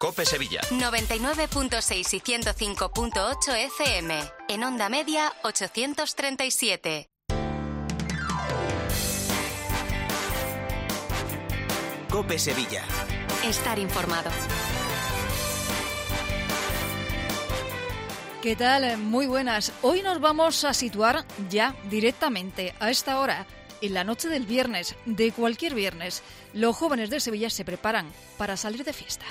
COPE Sevilla. 99.6 y 105.8 FM. En onda media 837. COPE Sevilla. Estar informado. ¿Qué tal? Muy buenas. Hoy nos vamos a situar ya directamente a esta hora, en la noche del viernes, de cualquier viernes. Los jóvenes de Sevilla se preparan para salir de fiesta.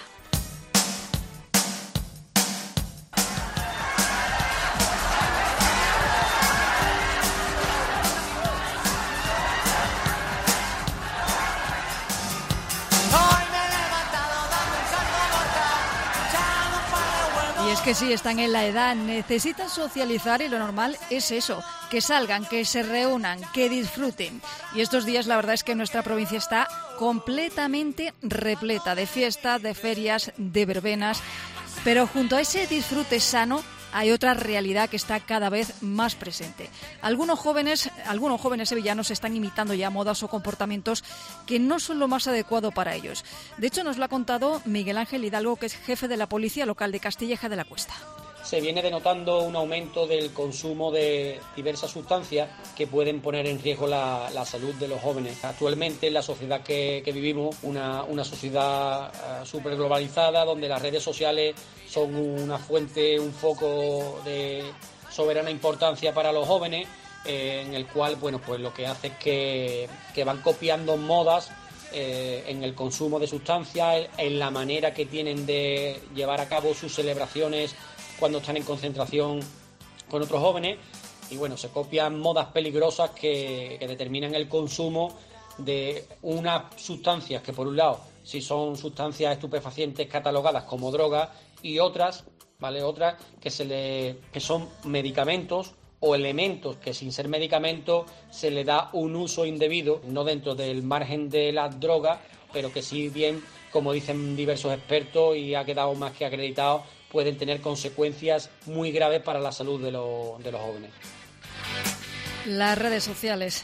Y es que sí, están en la edad, necesitan socializar y lo normal es eso, que salgan, que se reúnan, que disfruten. Y estos días la verdad es que nuestra provincia está completamente repleta de fiestas, de ferias, de verbenas. Pero junto a ese disfrute sano hay otra realidad que está cada vez más presente. Algunos jóvenes sevillanos están imitando ya modas o comportamientos que no son lo más adecuado para ellos. De hecho, nos lo ha contado Miguel Ángel Hidalgo, que es jefe de la Policía Local de Castilleja de la Cuesta. Se viene denotando un aumento del consumo de diversas sustancias que pueden poner en riesgo la salud de los jóvenes. Actualmente en la sociedad que vivimos, una sociedad súper globalizada, donde las redes sociales son una fuente, un foco de soberana importancia para los jóvenes, en el cual, bueno, pues lo que hace es que van copiando modas en el consumo de sustancias, en la manera que tienen de llevar a cabo sus celebraciones cuando están en concentración con otros jóvenes. Y bueno, se copian modas peligrosas que determinan el consumo de unas sustancias que, por un lado, sí son sustancias estupefacientes catalogadas como drogas, y otras, ¿vale? Otras que son medicamentos o elementos que, sin ser medicamentos, se le da un uso indebido, no dentro del margen de las drogas, pero que sí bien, como dicen diversos expertos y ha quedado más que acreditado, pueden tener consecuencias muy graves para la salud de los jóvenes. Las redes sociales,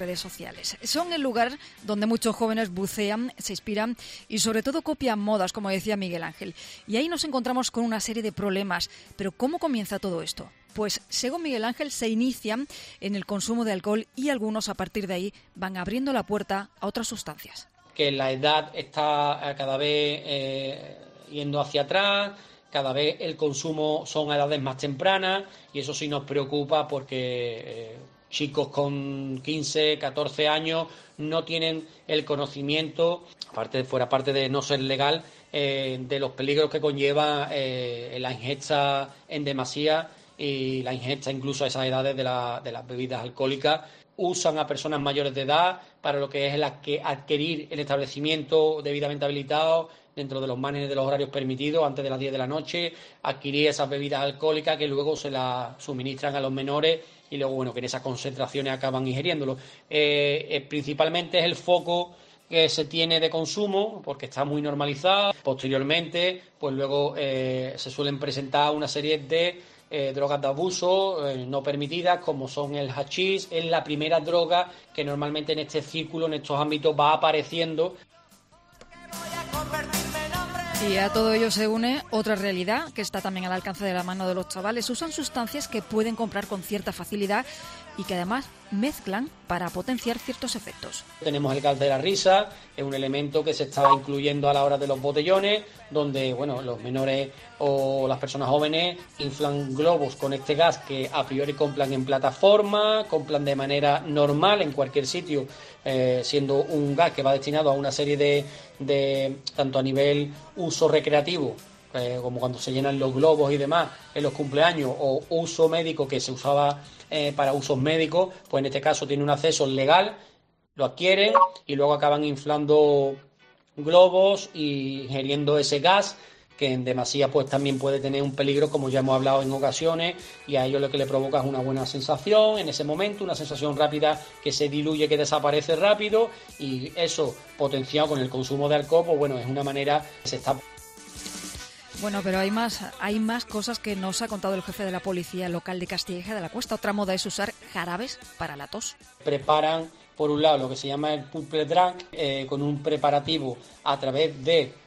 son el lugar donde muchos jóvenes bucean, se inspiran y sobre todo copian modas, como decía Miguel Ángel. Y ahí nos encontramos con una serie de problemas. Pero ¿cómo comienza todo esto? Pues, según Miguel Ángel, se inician en el consumo de alcohol y algunos a partir de ahí van abriendo la puerta a otras sustancias. Que la edad está cada vez yendo hacia atrás. Cada vez el consumo son a edades más tempranas y eso sí nos preocupa porque chicos con 15, 14 años no tienen el conocimiento, fuera parte de no ser legal, de los peligros que conlleva la ingesta en demasía y la ingesta incluso a esas edades de las bebidas alcohólicas. Usan a personas mayores de edad para lo que es adquirir el establecimiento debidamente habilitado dentro de los márgenes de los horarios permitidos, antes de las 10 de la noche, adquirir esas bebidas alcohólicas que luego se las suministran a los menores y luego, bueno, que en esas concentraciones acaban ingiriéndolo. Principalmente es el foco que se tiene de consumo, porque está muy normalizado. Posteriormente, pues luego se suelen presentar una serie de drogas de abuso no permitidas, como son el hachís. Es la primera droga que normalmente en este círculo, en estos ámbitos, va apareciendo. Y a todo ello se une otra realidad que está también al alcance de la mano de los chavales. Usan sustancias que pueden comprar con cierta facilidad y que además mezclan para potenciar ciertos efectos. Tenemos el gas de la risa, es un elemento que se está incluyendo a la hora de los botellones, donde bueno, los menores o las personas jóvenes inflan globos con este gas que a priori compran en plataforma, compran de manera normal en cualquier sitio, siendo un gas que va destinado a una serie de tanto a nivel uso recreativo, como cuando se llenan los globos y demás en los cumpleaños, o uso médico que se usaba para usos médicos, pues en este caso tiene un acceso legal, lo adquieren y luego acaban inflando globos y ingiriendo ese gas que en demasía pues también puede tener un peligro, como ya hemos hablado en ocasiones, y a ellos lo que le provoca es una buena sensación en ese momento, una sensación rápida que se diluye, que desaparece rápido, y eso potenciado con el consumo de alcohol, pues bueno, es una manera que se está... Bueno, pero hay más cosas que nos ha contado el jefe de la Policía Local de Castilleja de la Cuesta. Otra moda es usar jarabes para la tos. Preparan, por un lado, lo que se llama el purple drunk, con un preparativo a través de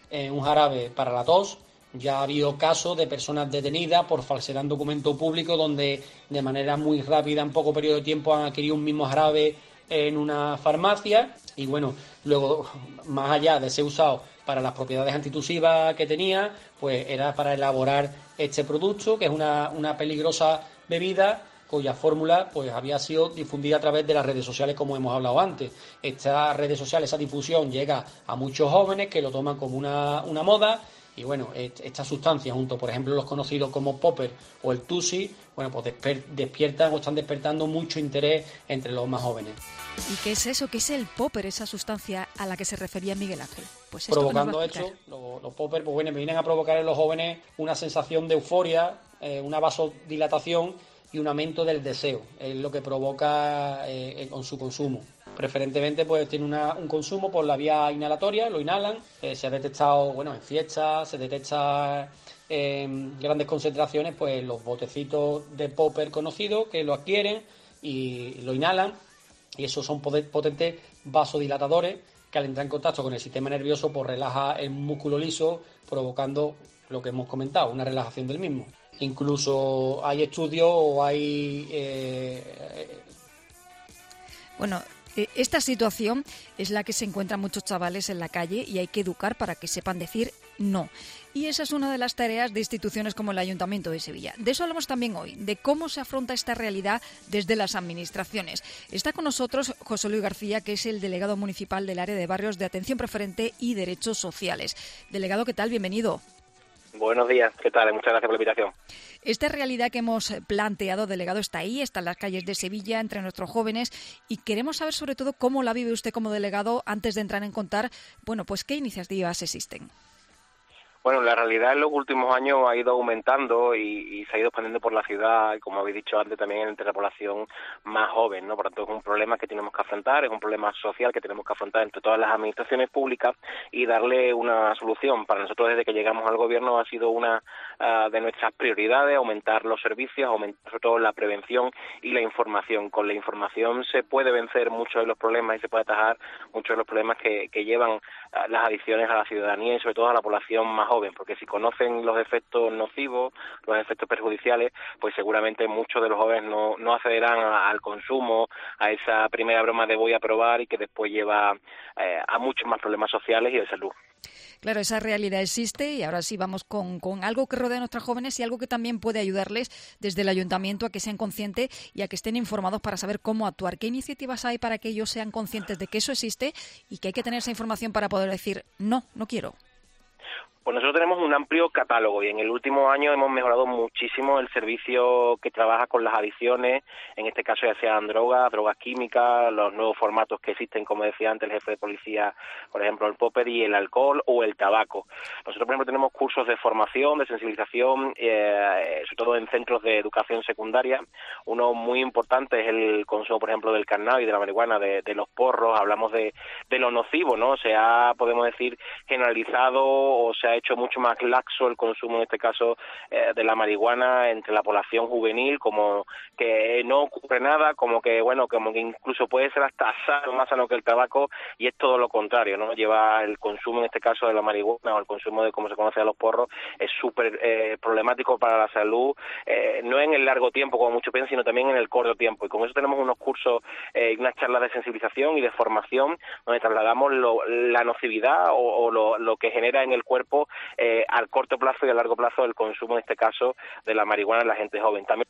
un jarabe para la tos. Ya ha habido casos de personas detenidas por falsedad en documento público, donde de manera muy rápida, en poco periodo de tiempo, han adquirido un mismo jarabe en una farmacia. Y bueno, luego, más allá de ser usado para las propiedades antitusivas que tenía, pues era para elaborar este producto, que es una peligrosa bebida cuya fórmula pues había sido difundida a través de las redes sociales, como hemos hablado antes. Estas redes sociales, esa difusión llega a muchos jóvenes que lo toman como una moda. Y bueno, esta sustancia, junto, por ejemplo, los conocidos como popper o el tusi, bueno, pues despiertan o están despertando mucho interés entre los más jóvenes. ¿Y qué es eso? ¿Qué es el popper, esa sustancia a la que se refería Miguel Ángel? Pues provocando esto, los popper, pues bueno, vienen a provocar en los jóvenes una sensación de euforia, una vasodilatación y un aumento del deseo. Es lo que provoca con su consumo. Preferentemente pues tiene un consumo por la vía inhalatoria, lo inhalan, se ha detectado, bueno, en fiestas, se detecta en grandes concentraciones, pues los botecitos de popper conocidos que lo adquieren y lo inhalan, y esos son potentes vasodilatadores que al entrar en contacto con el sistema nervioso pues relaja el músculo liso, provocando lo que hemos comentado, una relajación del mismo. Incluso hay estudios o hay... Bueno, esta situación es la que se encuentran muchos chavales en la calle y hay que educar para que sepan decir no. Y esa es una de las tareas de instituciones como el Ayuntamiento de Sevilla. De eso hablamos también hoy, de cómo se afronta esta realidad desde las administraciones. Está con nosotros José Luis García, que es el delegado municipal del área de barrios de atención preferente y derechos sociales. Delegado, ¿qué tal? Bienvenido. Buenos días, ¿qué tal? Muchas gracias por la invitación. Esta realidad que hemos planteado, delegado, está ahí, está en las calles de Sevilla, entre nuestros jóvenes, y queremos saber sobre todo cómo la vive usted como delegado antes de entrar en contar, bueno, pues qué iniciativas existen. Bueno, la realidad en los últimos años ha ido aumentando y se ha ido expandiendo por la ciudad, y como habéis dicho antes, también entre la población más joven, ¿no? Por lo tanto, es un problema que tenemos que afrontar, es un problema social que tenemos que afrontar entre todas las administraciones públicas y darle una solución. Para nosotros, desde que llegamos al gobierno, ha sido una de nuestras prioridades, aumentar los servicios, aumentar sobre todo la prevención y la información. Con la información se puede vencer muchos de los problemas y se puede atajar muchos de los problemas que llevan las adicciones a la ciudadanía y sobre todo a la población más joven, porque si conocen los efectos nocivos, los efectos perjudiciales, pues seguramente muchos de los jóvenes no accederán al consumo, a esa primera broma de voy a probar y que después lleva a muchos más problemas sociales y de salud. Claro, esa realidad existe y ahora sí vamos con algo que rodea a nuestros jóvenes y algo que también puede ayudarles desde el ayuntamiento a que sean conscientes y a que estén informados para saber cómo actuar. ¿Qué iniciativas hay para que ellos sean conscientes de que eso existe y que hay que tener esa información para poder decir no quiero? Pues nosotros tenemos un amplio catálogo y en el último año hemos mejorado muchísimo el servicio que trabaja con las adicciones, en este caso ya sean drogas químicas, los nuevos formatos que existen, como decía antes el jefe de policía, por ejemplo el popper y el alcohol o el tabaco. Nosotros, por ejemplo, tenemos cursos de formación, de sensibilización, sobre todo en centros de educación secundaria. Uno muy importante es el consumo, por ejemplo, del cannabis, de la marihuana, de los porros. Hablamos de lo nocivo, ¿no? Se ha, podemos decir, generalizado o se ha hecho mucho más laxo el consumo, en este caso, de la marihuana entre la población juvenil, como que no ocurre nada, como que incluso puede ser hasta sano, más sano que el tabaco, y es todo lo contrario, ¿no? Lleva el consumo, en este caso, de la marihuana o el consumo de, como se conoce a los porros, es súper problemático para la salud, no en el largo tiempo, como muchos piensan, sino también en el corto tiempo. Y con eso tenemos unos cursos, unas charlas de sensibilización y de formación, donde trasladamos la nocividad o lo que genera en el cuerpo al corto plazo y a largo plazo el consumo, en este caso, de la marihuana en la gente joven. También.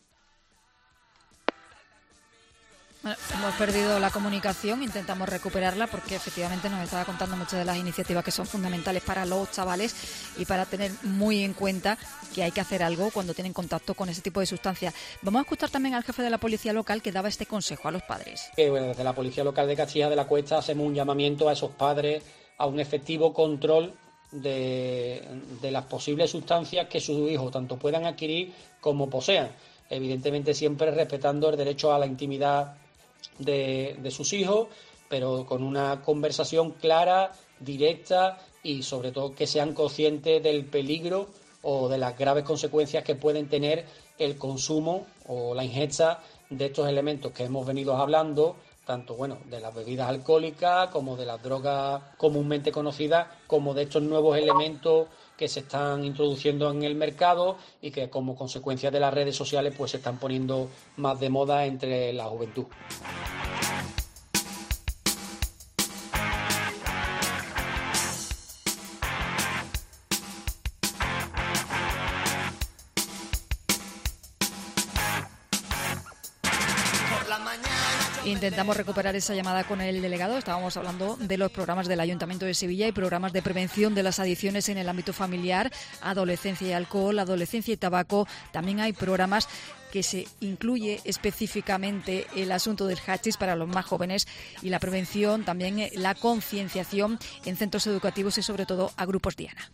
Bueno, hemos perdido la comunicación, intentamos recuperarla porque efectivamente nos estaba contando muchas de las iniciativas que son fundamentales para los chavales y para tener muy en cuenta que hay que hacer algo cuando tienen contacto con ese tipo de sustancias. Vamos a escuchar también al jefe de la policía local que daba este consejo a los padres. Bueno, desde la Policía Local de Castilla de la Cuesta hacemos un llamamiento a esos padres a un efectivo control de las posibles sustancias que sus hijos tanto puedan adquirir como posean, evidentemente siempre respetando el derecho a la intimidad de sus hijos, pero con una conversación clara, directa y sobre todo que sean conscientes del peligro o de las graves consecuencias que pueden tener el consumo o la ingesta de estos elementos que hemos venido hablando, tanto de las bebidas alcohólicas como de las drogas comúnmente conocidas, como de estos nuevos elementos que se están introduciendo en el mercado y que como consecuencia de las redes sociales pues se están poniendo más de moda entre la juventud. Intentamos recuperar esa llamada con el delegado. Estábamos hablando de los programas del Ayuntamiento de Sevilla y programas de prevención de las adicciones en el ámbito familiar, adolescencia y alcohol, adolescencia y tabaco. También hay programas que se incluye específicamente el asunto del hachís para los más jóvenes y la prevención, también la concienciación en centros educativos y sobre todo a grupos diana.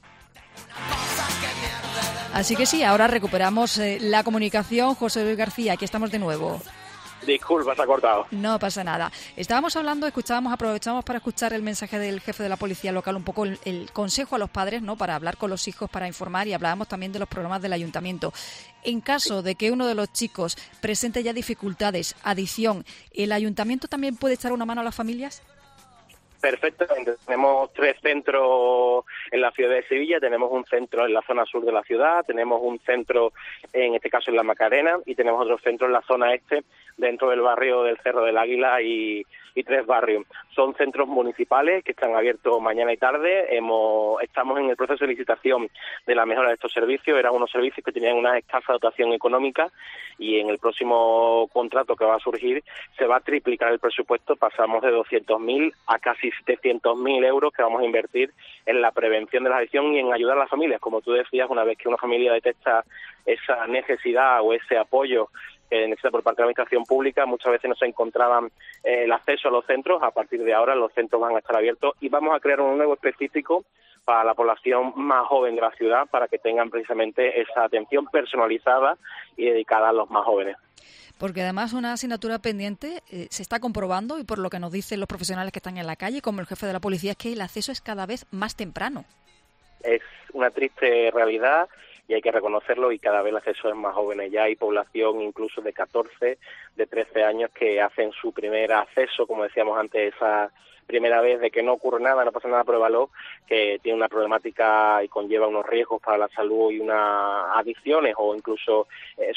Así que sí, ahora recuperamos la comunicación. José Luis García, aquí estamos de nuevo. Disculpa, se ha cortado. No pasa nada. Estábamos hablando, aprovechamos para escuchar el mensaje del jefe de la policía local, un poco el consejo a los padres, ¿no?, para hablar con los hijos, para informar, y hablábamos también de los programas del ayuntamiento. En caso de que uno de los chicos presente ya dificultades, adicción, ¿el ayuntamiento también puede echar una mano a las familias? Perfectamente. Tenemos 3 centros en la ciudad de Sevilla, tenemos un centro en la zona sur de la ciudad, tenemos un centro, en este caso en la Macarena, y tenemos otro centro en la zona este, dentro del barrio del Cerro del Águila y 3 barrios. Son centros municipales que están abiertos mañana y tarde. Estamos en el proceso de licitación de la mejora de estos servicios. Eran unos servicios que tenían una escasa dotación económica y en el próximo contrato que va a surgir se va a triplicar el presupuesto. Pasamos de 200.000 a casi 700.000 euros que vamos a invertir en la prevención de la adicción y en ayudar a las familias. Como tú decías, una vez que una familia detecta esa necesidad o ese apoyo que necesita por parte de la administración pública, muchas veces no se encontraban el acceso a los centros. A partir de ahora los centros van a estar abiertos y vamos a crear uno nuevo específico para la población más joven de la ciudad, para que tengan precisamente esa atención personalizada y dedicada a los más jóvenes. Porque además una asignatura pendiente se está comprobando, y por lo que nos dicen los profesionales que están en la calle, como el jefe de la policía, es que el acceso es cada vez más temprano. Es una triste realidad y hay que reconocerlo, y cada vez el acceso es más jóvenes. Ya hay población incluso de 14, de 13 años que hacen su primer acceso, como decíamos antes, esa primera vez de que no ocurre nada, no pasa nada, pruébalo, que tiene una problemática y conlleva unos riesgos para la salud y unas adicciones o incluso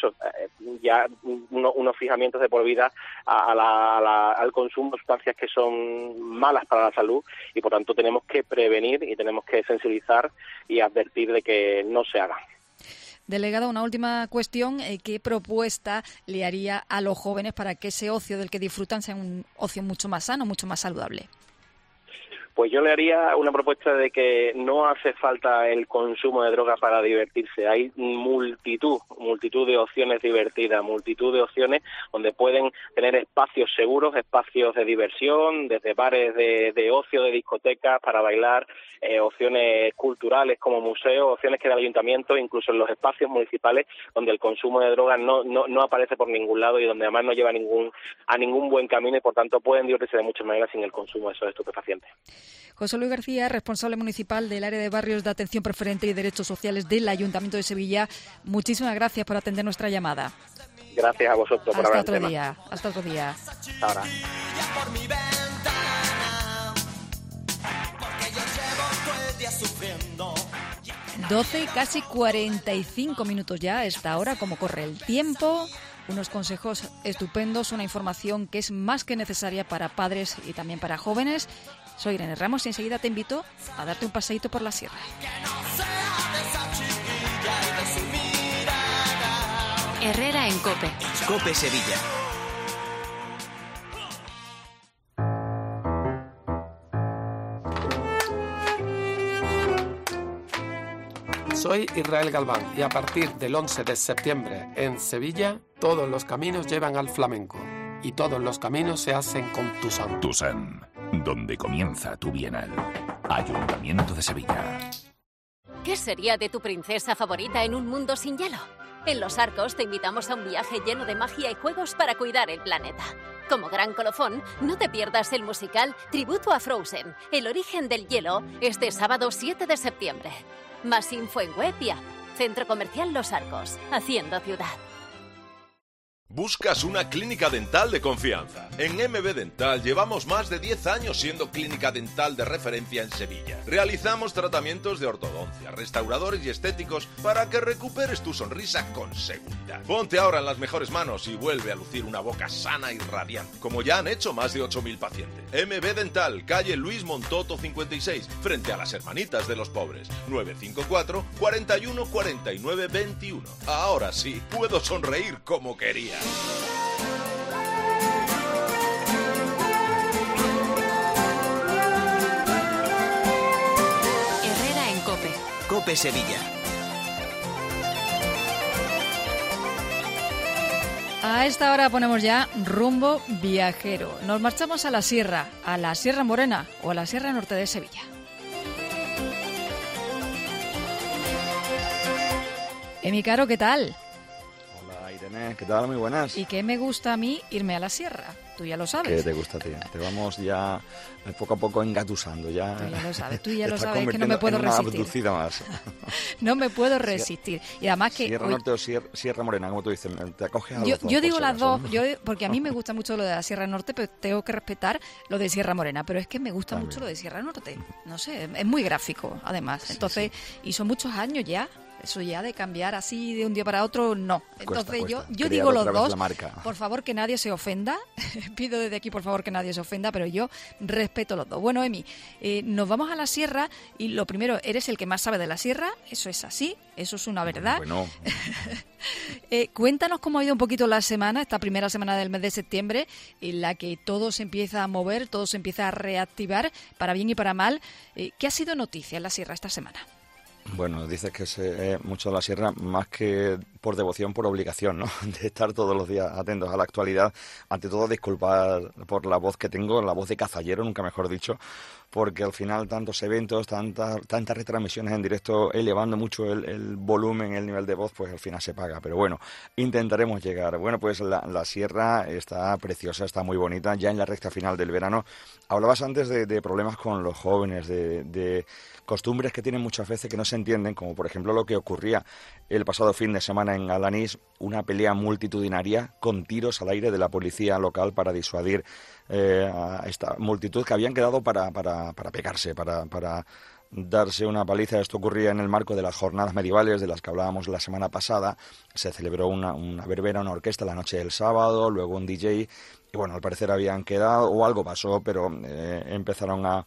ya unos fijamientos de por vida al consumo de sustancias que son malas para la salud, y por tanto tenemos que prevenir y tenemos que sensibilizar y advertir de que no se haga. Delegada, una última cuestión. ¿Qué propuesta le haría a los jóvenes para que ese ocio del que disfrutan sea un ocio mucho más sano, mucho más saludable? Pues yo le haría una propuesta de que no hace falta el consumo de drogas para divertirse. Hay multitud de opciones divertidas, multitud de opciones donde pueden tener espacios seguros, espacios de diversión, desde bares de ocio, de discotecas para bailar, opciones culturales como museos, opciones que da el ayuntamiento, incluso en los espacios municipales donde el consumo de drogas no aparece por ningún lado y donde además no lleva a ningún buen camino, y por tanto pueden divertirse de muchas maneras sin el consumo de esos estupefacientes. José Luis García, responsable municipal del área de barrios de atención preferente y derechos sociales del Ayuntamiento de Sevilla, muchísimas gracias por atender nuestra llamada. Gracias a vosotros por hablar del tema. Hasta otro día. Hasta ahora. 12 y casi 45 minutos ya a esta hora, como corre el tiempo. Unos consejos estupendos, una información que es más que necesaria para padres y también para jóvenes. Soy Irene Ramos y enseguida te invito a darte un paseíto por la sierra. Herrera en COPE. COPE Sevilla. Soy Israel Galván y a partir del 11 de septiembre en Sevilla todos los caminos llevan al flamenco y todos los caminos se hacen con Tusam. Tusam, donde comienza tu bienal. Ayuntamiento de Sevilla. ¿Qué sería de tu princesa favorita en un mundo sin hielo? En Los Arcos te invitamos a un viaje lleno de magia y juegos para cuidar el planeta. Como gran colofón, no te pierdas el musical Tributo a Frozen, el origen del hielo, este sábado 7 de septiembre. Más info en web y app. Centro Comercial Los Arcos, haciendo ciudad. ¿Buscas una clínica dental de confianza? En MB Dental llevamos más de 10 años siendo clínica dental de referencia en Sevilla. Realizamos tratamientos de ortodoncia, restauradores y estéticos para que recuperes tu sonrisa con seguridad. Ponte ahora en las mejores manos y vuelve a lucir una boca sana y radiante, como ya han hecho más de 8.000 pacientes. MB Dental, calle Luis Montoto 56, frente a las Hermanitas de los Pobres, 954 41 49 21. Ahora sí, puedo sonreír como quería. Herrera en COPE. COPE Sevilla. A esta hora ponemos ya rumbo viajero. Nos marchamos a la Sierra Morena o a la Sierra Norte de Sevilla. Emi Caro, ¿qué tal? Hola Irene, ¿qué tal? Muy buenas. ¿Y qué me gusta a mí irme a la sierra? Tú ya lo sabes. ¿Qué te gusta a ti? Te vamos ya poco a poco engatusando. Ya. Tú ya lo sabes, que no me puedo resistir. Más. No me puedo resistir. Y además que Sierra Norte o Sierra Morena, como tú dices, te acoges a los dos. Yo digo las dos, porque a mí me gusta mucho lo de la Sierra Norte, pero tengo que respetar lo de Sierra Morena. Pero es que me gusta mucho lo de Sierra Norte. No sé, es muy gráfico, además. Entonces, y son muchos años ya. Eso ya de cambiar así de un día para otro, no. Entonces yo digo los dos, por favor que nadie se ofenda, pido desde aquí por favor que nadie se ofenda, pero yo respeto los dos. Bueno, Emi, nos vamos a la sierra y lo primero, eres el que más sabe de la sierra, eso es así, eso es una verdad. Bueno. Cuéntanos cómo ha ido un poquito la semana, esta primera semana del mes de septiembre, en la que todo se empieza a mover, todo se empieza a reactivar, para bien y para mal. ¿Qué ha sido noticia en la sierra esta semana? Bueno, dices que es mucho de la sierra, más que por devoción, por obligación, ¿no? De estar todos los días atentos a la actualidad. Ante todo, disculpar por la voz que tengo, la voz de cazallero, nunca mejor dicho, porque al final tantos eventos, tantas retransmisiones en directo, elevando mucho el volumen, el nivel de voz, pues al final se paga. Pero bueno, intentaremos llegar. Bueno, pues la sierra está preciosa, está muy bonita, ya en la recta final del verano. Hablabas antes de problemas con los jóvenes, de costumbres que tienen muchas veces que no se entienden, como por ejemplo lo que ocurría el pasado fin de semana en Alanís, una pelea multitudinaria con tiros al aire de la policía local para disuadir a esta multitud que habían quedado para pegarse, para darse una paliza. Esto ocurría en el marco de las jornadas medievales de las que hablábamos la semana pasada. Se celebró una verbena, una orquesta la noche del sábado, luego un DJ, y bueno, al parecer habían quedado, o algo pasó, pero empezaron a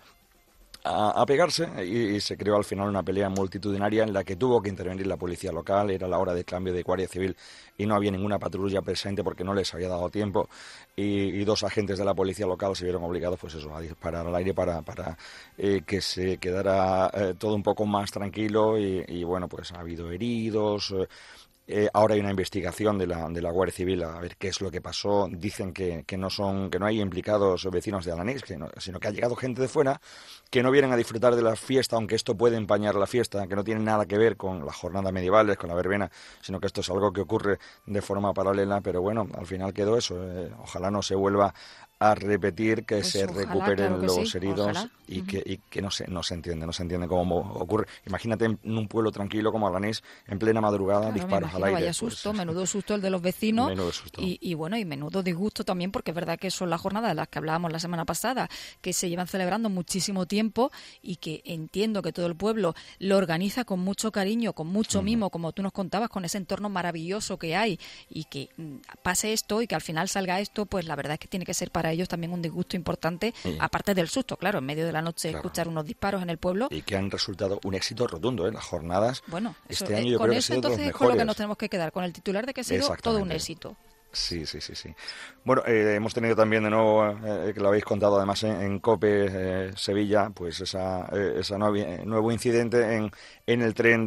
pegarse y se creó al final una pelea multitudinaria en la que tuvo que intervenir la policía local. Era la hora de cambio de Guardia Civil y no había ninguna patrulla presente porque no les había dado tiempo, y dos agentes de la policía local se vieron obligados pues eso, a disparar al aire para que se quedara todo un poco más tranquilo, y bueno, pues ha habido heridos. Ahora hay una investigación de la Guardia Civil a ver qué es lo que pasó. Dicen que no hay implicados vecinos de Alanís, sino que ha llegado gente de fuera que no vienen a disfrutar de la fiesta, aunque esto puede empañar la fiesta, que no tiene nada que ver con las jornadas medievales, con la verbena, sino que esto es algo que ocurre de forma paralela. Pero bueno, al final quedó eso. Ojalá no se vuelva a repetir, que pues se recuperen los heridos, y que no se entiende cómo ocurre. Imagínate en un pueblo tranquilo como Alanís, en plena madrugada, disparos al aire. Vaya susto, menudo susto el de los vecinos. Menudo susto. Y bueno, y menudo disgusto también, porque es verdad que son las jornadas de las que hablábamos la semana pasada, que se llevan celebrando muchísimo tiempo y que entiendo que todo el pueblo lo organiza con mucho cariño, con mucho mimo, como tú nos contabas, con ese entorno maravilloso que hay, y que pase esto y que al final salga esto, pues la verdad es que tiene que ser para ellos también un disgusto importante, aparte del susto, claro, en medio de la noche escuchar unos disparos en el pueblo. Y que han resultado un éxito rotundo, las jornadas. Bueno, este año yo con creo eso que ha sido entonces es con lo que nos tenemos que quedar, con el titular de que ha sido todo un éxito. Sí. Bueno, hemos tenido también de nuevo, que lo habéis contado además en COPE Sevilla, pues esa nuevo incidente en el tren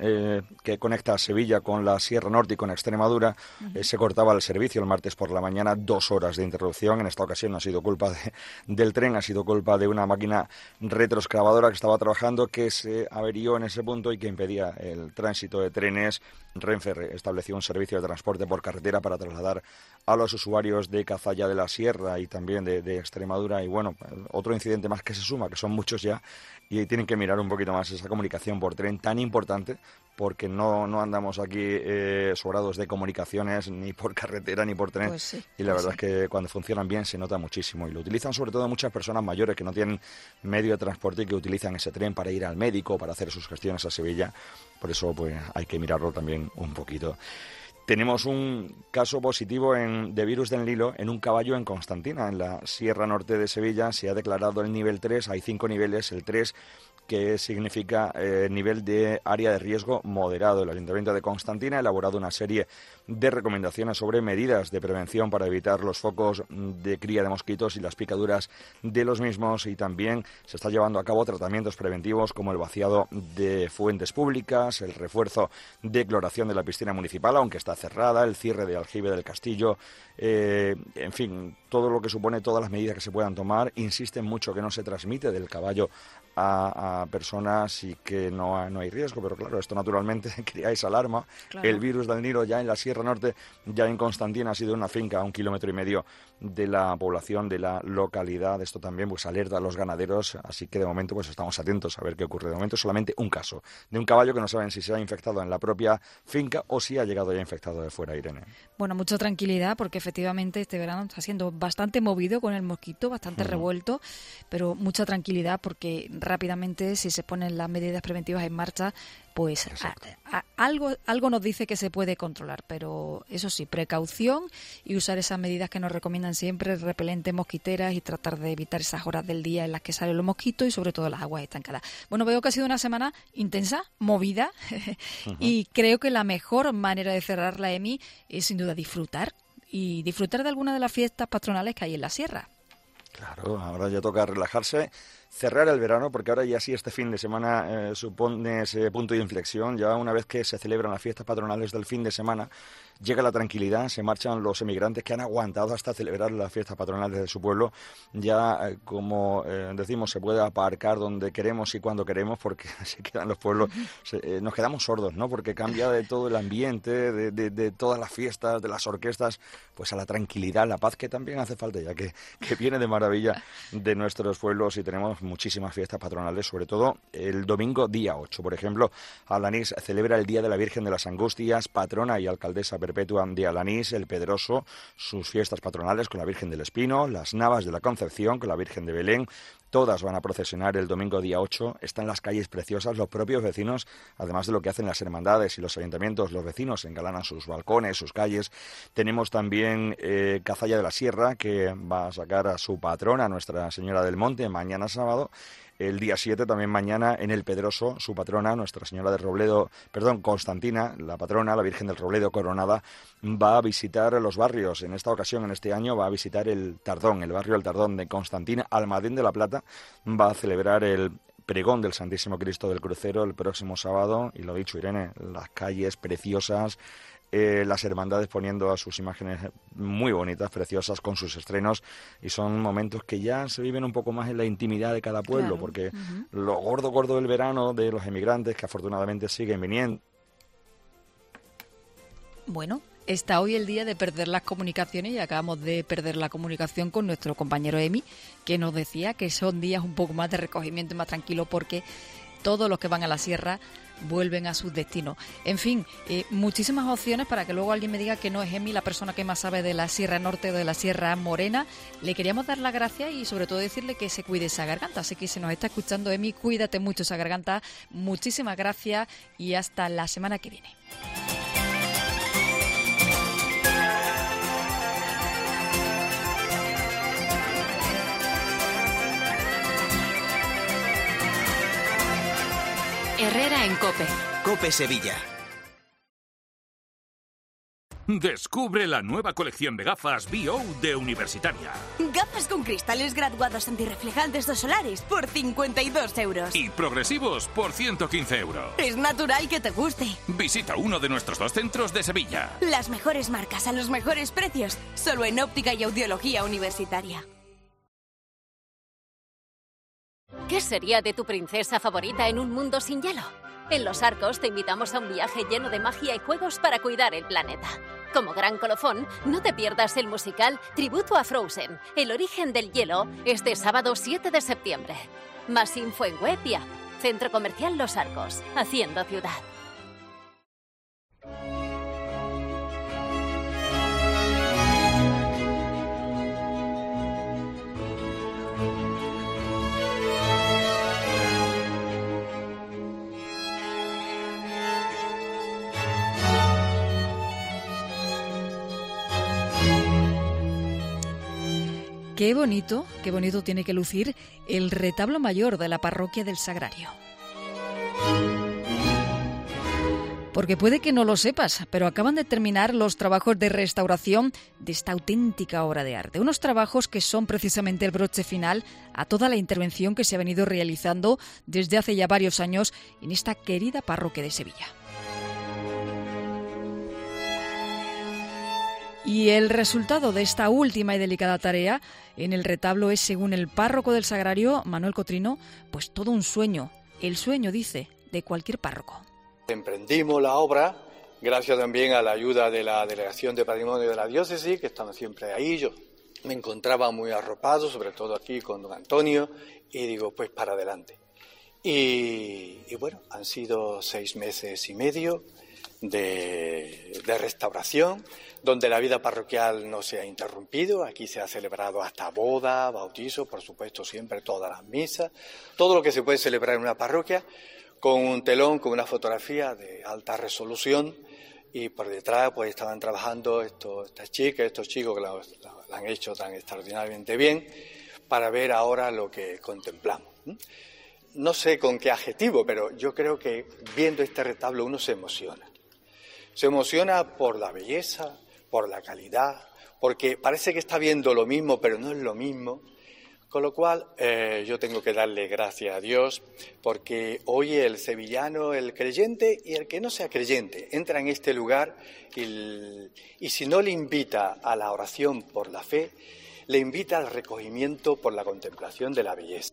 que conecta Sevilla con la Sierra Norte y con Extremadura. Se cortaba el servicio el martes por la mañana, 2 horas de interrupción. En esta ocasión no ha sido culpa del tren, ha sido culpa de una máquina retroexcavadora que estaba trabajando, que se averió en ese punto y que impedía el tránsito de trenes. Renfe estableció un servicio de transporte por carretera para trasladar a los usuarios de Cazalla de la Sierra y también de Extremadura. Y bueno, otro incidente más que se suma, que son muchos ya, y tienen que mirar un poquito más esa comunicación por tren tan importante porque no andamos aquí sobrados de comunicaciones ni por carretera ni por tren. Pues sí, y la verdad es que cuando funcionan bien se nota muchísimo. Y lo utilizan sobre todo muchas personas mayores que no tienen medio de transporte y que utilizan ese tren para ir al médico, para hacer sus gestiones a Sevilla. Por eso pues hay que mirarlo también un poquito. Tenemos un caso positivo de virus del Nilo en un caballo en Constantina, en la Sierra Norte de Sevilla. Se ha declarado el nivel 3, hay 5 niveles, el 3 que significa nivel de área de riesgo moderado. El Ayuntamiento de Constantina ha elaborado una serie de recomendaciones sobre medidas de prevención para evitar los focos de cría de mosquitos y las picaduras de los mismos, y también se está llevando a cabo tratamientos preventivos como el vaciado de fuentes públicas, el refuerzo de cloración de la piscina municipal, aunque está cerrada, el cierre de aljibe del castillo, en fin, todo lo que supone todas las medidas que se puedan tomar. Insisten mucho que no se transmite del caballo a personas y que no hay riesgo, pero claro, esto naturalmente crea esa alarma. Claro. El virus del Nilo ya en la Sierra Norte, ya en Constantina, ha sido una finca a 1,5 kilómetros de la población de la localidad. Esto también pues alerta a los ganaderos, así que de momento pues estamos atentos a ver qué ocurre. De momento solamente un caso de un caballo que no saben si se ha infectado en la propia finca o si ha llegado ya infectado de fuera, Irene. Bueno, mucha tranquilidad porque efectivamente este verano está siendo bastante movido con el mosquito, bastante revuelto, pero mucha tranquilidad porque rápidamente, si se ponen las medidas preventivas en marcha, pues algo nos dice que se puede controlar, pero eso sí, precaución y usar esas medidas que nos recomiendan siempre, repelentes, mosquiteras, y tratar de evitar esas horas del día en las que salen los mosquitos y sobre todo las aguas estancadas. Bueno, veo que ha sido una semana intensa, movida, y creo que la mejor manera de cerrarla, Emi, es sin duda disfrutar de alguna de las fiestas patronales que hay en la sierra. Claro, ahora ya toca relajarse, cerrar el verano, porque ahora ya sí este fin de semana supone ese punto de inflexión. Ya una vez que se celebran las fiestas patronales del fin de semana, llega la tranquilidad, se marchan los emigrantes que han aguantado hasta celebrar las fiestas patronales de su pueblo. Ya, como decimos, se puede aparcar donde queremos y cuando queremos, porque se quedan los pueblos, nos quedamos sordos, ¿no? Porque cambia de todo el ambiente, de todas las fiestas, de las orquestas, pues a la tranquilidad, la paz que también hace falta, ya que viene de maravilla de nuestros pueblos, y tenemos muchísimas fiestas patronales, sobre todo el domingo día 8. Por ejemplo, Alanís celebra el Día de la Virgen de las Angustias, patrona y alcaldesa perpetua de Alanís. El Pedroso, sus fiestas patronales con la Virgen del Espino, las Navas de la Concepción con la Virgen de Belén. Todas van a procesionar el domingo día 8. Están las calles preciosas, los propios vecinos, además de lo que hacen las hermandades y los ayuntamientos, los vecinos engalanan sus balcones, sus calles. Tenemos también Cazalla de la Sierra, que va a sacar a su patrona, Nuestra Señora del Monte, mañana sábado. El día 7, también mañana, en el Pedroso, su patrona, Nuestra Señora del Robledo, Constantina, la patrona, la Virgen del Robledo coronada, va a visitar los barrios. En esta ocasión, en este año, va a visitar el Tardón, el barrio El Tardón de Constantina. Almadén de la Plata va a celebrar el pregón del Santísimo Cristo del Crucero el próximo sábado. Y lo dicho, Irene, las calles preciosas, las hermandades poniendo a sus imágenes muy bonitas, preciosas, con sus estrenos, y son momentos que ya se viven un poco más en la intimidad de cada pueblo, claro, porque lo gordo del verano de los emigrantes, que afortunadamente siguen viniendo. Bueno, está hoy el día de perder las comunicaciones, y acabamos de perder la comunicación con nuestro compañero Emi, que nos decía que son días un poco más de recogimiento y más tranquilo, porque todos los que van a la sierra vuelven a sus destinos. En fin, muchísimas opciones para que luego alguien me diga que no es Emi la persona que más sabe de la Sierra Norte o de la Sierra Morena. Le queríamos dar las gracias y sobre todo decirle que se cuide esa garganta. Así que si nos está escuchando, Emi, cuídate mucho esa garganta. Muchísimas gracias y hasta la semana que viene. Herrera en COPE. COPE Sevilla. Descubre la nueva colección de gafas BO de Universitaria. Gafas con cristales graduados antirreflejantes dos solares por 52 euros. Y progresivos por 115 euros. Es natural que te guste. Visita uno de nuestros 2 centros de Sevilla. Las mejores marcas a los mejores precios, solo en Óptica y Audiología Universitaria. ¿Qué sería de tu princesa favorita en un mundo sin hielo? En Los Arcos te invitamos a un viaje lleno de magia y juegos para cuidar el planeta. Como gran colofón, no te pierdas el musical Tributo a Frozen, el origen del hielo, este sábado 7 de septiembre. Más info en web y app. Centro Comercial Los Arcos, haciendo ciudad. Qué bonito tiene que lucir el retablo mayor de la parroquia del Sagrario. Porque puede que no lo sepas, pero acaban de terminar los trabajos de restauración de esta auténtica obra de arte. Unos trabajos que son precisamente el broche final a toda la intervención que se ha venido realizando desde hace ya varios años en esta querida parroquia de Sevilla. Y el resultado de esta última y delicada tarea en el retablo es, según el párroco del Sagrario, Manuel Cotrino, pues todo un sueño. El sueño, dice, de cualquier párroco. Emprendimos la obra gracias también a la ayuda de la Delegación de Patrimonio de la Diócesis, que están siempre ahí. Yo me encontraba muy arropado, sobre todo aquí con don Antonio, y digo, pues para adelante. Y bueno, han sido 6 meses y medio de restauración, donde la vida parroquial no se ha interrumpido. Aquí se ha celebrado hasta boda, bautizo, por supuesto siempre todas las misas, todo lo que se puede celebrar en una parroquia, con un telón, con una fotografía de alta resolución, y por detrás pues estaban trabajando estas chicas, estos chicos que lo han hecho tan extraordinariamente bien, para ver ahora lo que contemplamos. No sé con qué adjetivo, pero yo creo que viendo este retablo uno se emociona. Se emociona por la belleza, por la calidad, porque parece que está viendo lo mismo, pero no es lo mismo. Con lo cual yo tengo que darle gracias a Dios, porque hoy el sevillano, el creyente y el que no sea creyente, entra en este lugar y si no le invita a la oración por la fe, le invita al recogimiento por la contemplación de la belleza.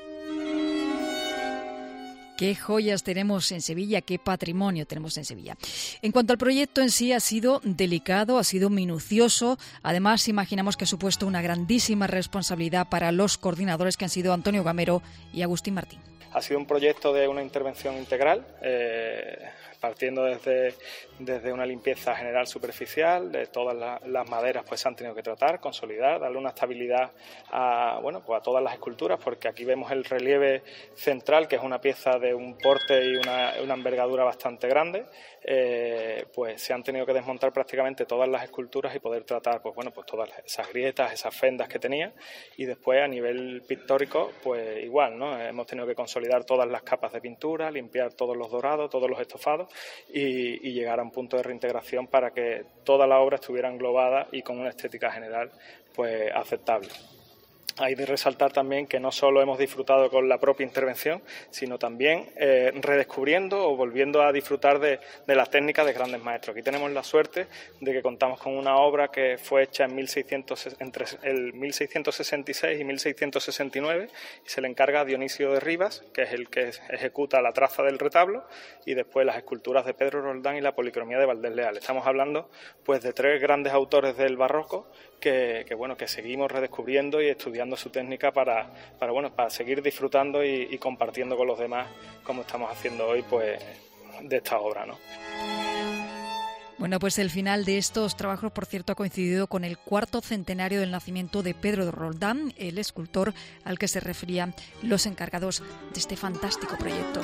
Qué joyas tenemos en Sevilla, qué patrimonio tenemos en Sevilla. En cuanto al proyecto en sí, ha sido delicado, ha sido minucioso. Además, imaginamos que ha supuesto una grandísima responsabilidad para los coordinadores, que han sido Antonio Gamero y Agustín Martín. Ha sido un proyecto de una intervención integral, partiendo desde una limpieza general superficial, de todas las maderas pues se han tenido que tratar, consolidar, darle una estabilidad a todas las esculturas, porque aquí vemos el relieve central, que es una pieza de un porte y una envergadura bastante grande. Pues se han tenido que desmontar prácticamente todas las esculturas y poder tratar pues todas esas grietas, esas fendas que tenía, y después a nivel pictórico pues igual, ¿no? Hemos tenido que consolidar todas las capas de pintura, limpiar todos los dorados, todos los estofados y llegar a un punto de reintegración para que toda la obra estuviera englobada y con una estética general pues aceptable. Hay de resaltar también que no solo hemos disfrutado con la propia intervención, sino también redescubriendo o volviendo a disfrutar de las técnicas de grandes maestros. Aquí tenemos la suerte de que contamos con una obra que fue hecha entre el 1666 y 1669 y se le encarga a Dionisio de Rivas, que es el que ejecuta la traza del retablo, y después las esculturas de Pedro Roldán y la policromía de Valdés Leal. Estamos hablando pues de 3 grandes autores del barroco que seguimos redescubriendo y estudiando su técnica para seguir disfrutando y compartiendo con los demás, como estamos haciendo hoy pues de esta obra, ¿no? Bueno, pues el final de estos trabajos, por cierto, ha coincidido con el 4º centenario del nacimiento de Pedro de Roldán, el escultor al que se referían los encargados de este fantástico proyecto.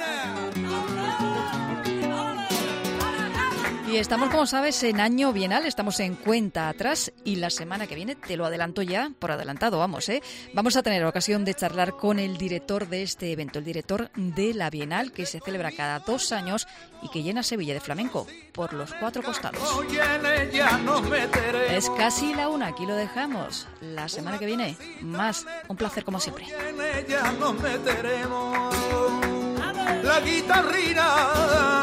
Y estamos, como sabes, en año bienal, estamos en cuenta atrás, y la semana que viene, te lo adelanto ya, por adelantado, vamos a tener ocasión de charlar con el director de este evento, el director de la Bienal, que se celebra cada 2 años y que llena Sevilla de flamenco por los 4 costados. Es casi la 1, aquí lo dejamos. La semana que viene, más. Un placer como siempre. La guitarrina